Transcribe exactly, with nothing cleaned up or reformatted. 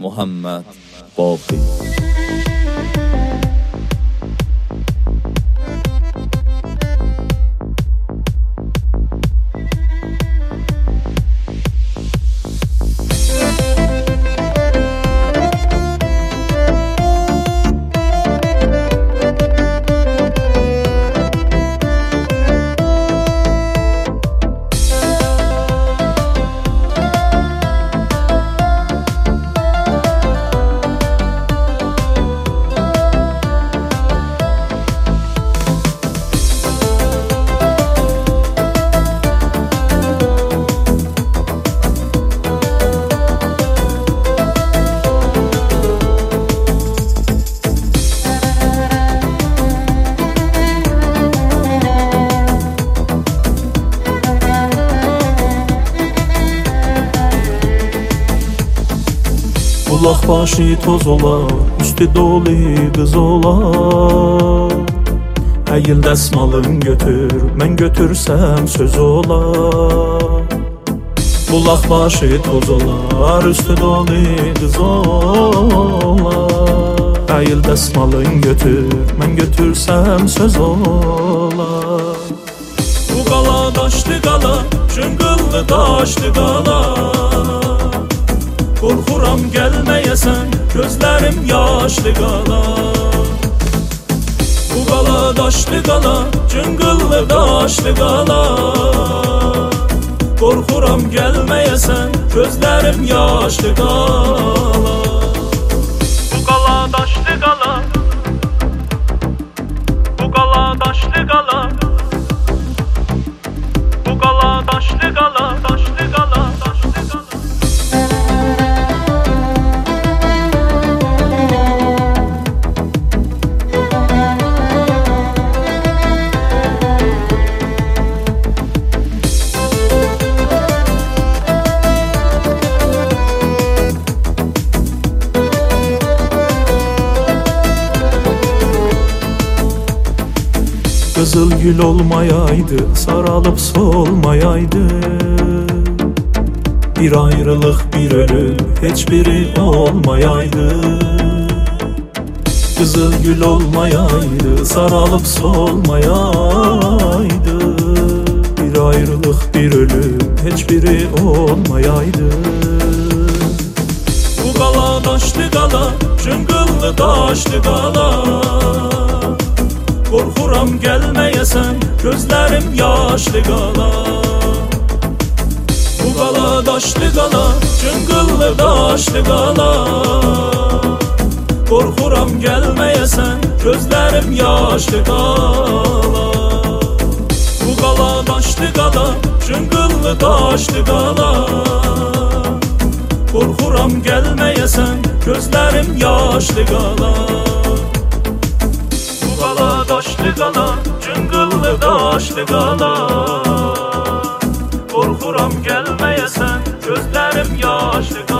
Muhammed Baqi. Bulaq başı toz ola, üstü dolu qız ola. Əyil dəsmalın götür, mən götürsəm söz ola. Bulaq başı toz olar, üstü dolu qız ola. Əyil dəsmalın götür, mən götürsəm söz ola. Bu qala daşlı qala, cıngıllı daşlı qala. Qorxuram gəlməyəsən, gözlərim yaşlı qala. Bu qala daşlı qala, cıngıllı daşlı qala. Qorxuram gəlməyəsən, gözlərim yaşlı qala. Bu qala daşlı qala, bu qala daşlı qala. Bu qala daşlı qala, daşlı qala, daşlı qala. Qızıl gül olmayaydı, saralıb solmayaydı. Bir ayrılıq, bir ölüm, heç biri olmayaydı. Qızıl gül olmayaydı, saralıb solmayaydı. Bir ayrılıq, bir ölüm, heç biri olmayaydı. Bu qala daşlı qala, cıngıllı daşlı qala. Qorxuram gəlməyəsən, gözlərim yaşlı qala. Bu qala daşlı qala, cıngıllı daşlı qala. Qorxuram gəlməyəsən, gözlərim yaşlı qala. Bu qala daşlı qala, cıngıllı daşlı qala. Qorxuram gəlməyəsən, gözlərim yaşlı qala. Qala daşlı qala, cıngıllı daşlı qala. Qorxuram gəlməyəsən, gözlərim yaşlı qala.